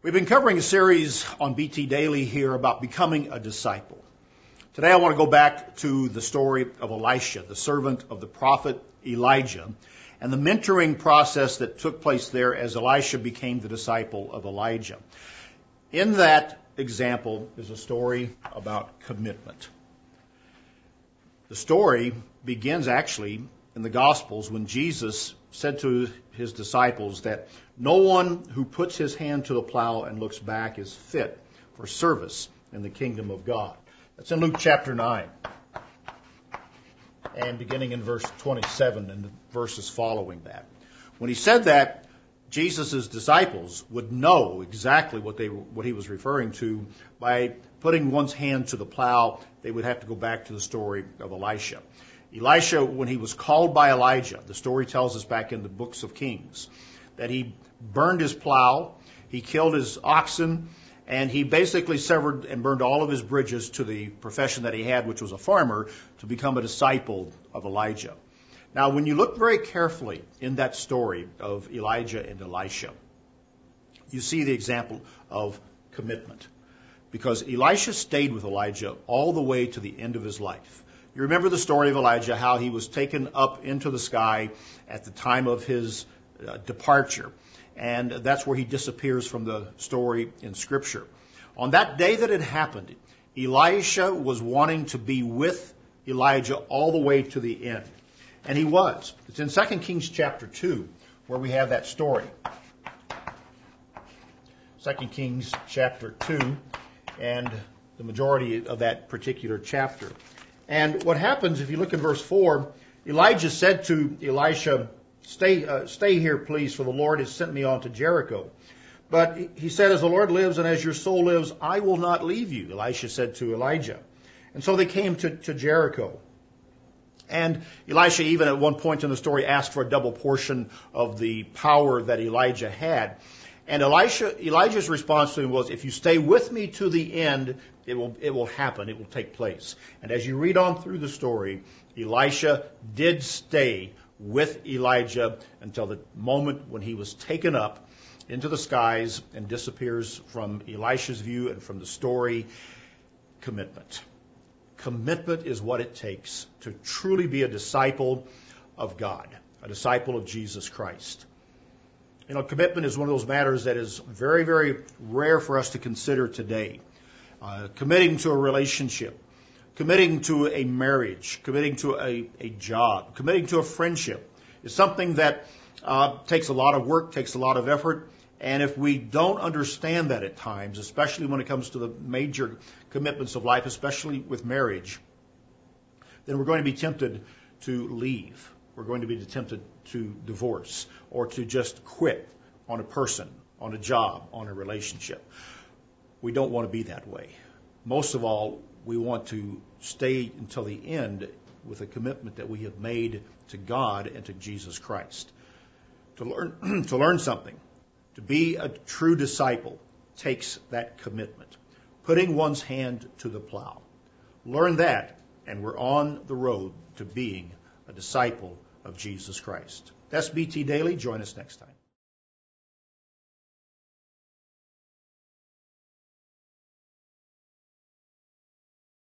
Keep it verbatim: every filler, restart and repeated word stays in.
We've been covering a series on B T Daily here about becoming a disciple. Today I want to go back to the story of Elisha, the servant of the prophet Elijah, and the mentoring process that took place there as Elisha became the disciple of Elijah. In that example is a story about commitment. The story begins actually in the Gospels when Jesus said to his disciples that no one who puts his hand to the plow and looks back is fit for service in the kingdom of God. That's in Luke chapter nine. And beginning in verse twenty-seven and the verses following that. When he said that, Jesus' disciples would know exactly what they what he was referring to. By putting one's hand to the plow, they would have to go back to the story of Elisha. Elisha, when he was called by Elijah, the story tells us back in the books of Kings, that he burned his plow, he killed his oxen, and he basically severed and burned all of his bridges to the profession that he had, which was a farmer, to become a disciple of Elijah. Now, when you look very carefully in that story of Elijah and Elisha, you see the example of commitment. Because Elisha stayed with Elijah all the way to the end of his life. You remember the story of Elijah, how he was taken up into the sky at the time of his uh, departure. And that's where he disappears from the story in Scripture. On that day that it happened, Elisha was wanting to be with Elijah all the way to the end. And he was. It's in Second Kings chapter two where we have that story. Second Kings chapter two and the majority of that particular chapter. And what happens, if you look in verse four, Elijah said to Elisha, Stay, uh, stay here, please, for the Lord has sent me on to Jericho. But he said, as the Lord lives and as your soul lives, I will not leave you, Elisha said to Elijah. And so they came to, to Jericho. And Elisha, even at one point in the story, asked for a double portion of the power that Elijah had. And Elisha, Elijah's response to him was, if you stay with me to the end, it will, it will happen, it will take place. And as you read on through the story, Elisha did stay with Elijah until the moment when he was taken up into the skies and disappears from Elisha's view and from the story. Commitment. Commitment is what it takes to truly be a disciple of God, a disciple of Jesus Christ. You know, commitment is one of those matters that is very, very rare for us to consider today. Uh, committing to a relationship, committing to a marriage, committing to a, a job, committing to a friendship is something that uh, takes a lot of work, takes a lot of effort. And if we don't understand that at times, especially when it comes to the major commitments of life, especially with marriage, then we're going to be tempted to leave. We're going to be tempted to divorce or to just quit on a person, on a job, on a relationship. We don't want to be that way. Most of all, we want to stay until the end with a commitment that we have made to God and to Jesus Christ. To learn, to learn something, to be a true disciple takes that commitment. Putting one's hand to the plow. Learn that, and we're on the road to being a disciple of Jesus Christ. That's B T Daily. Join us next time.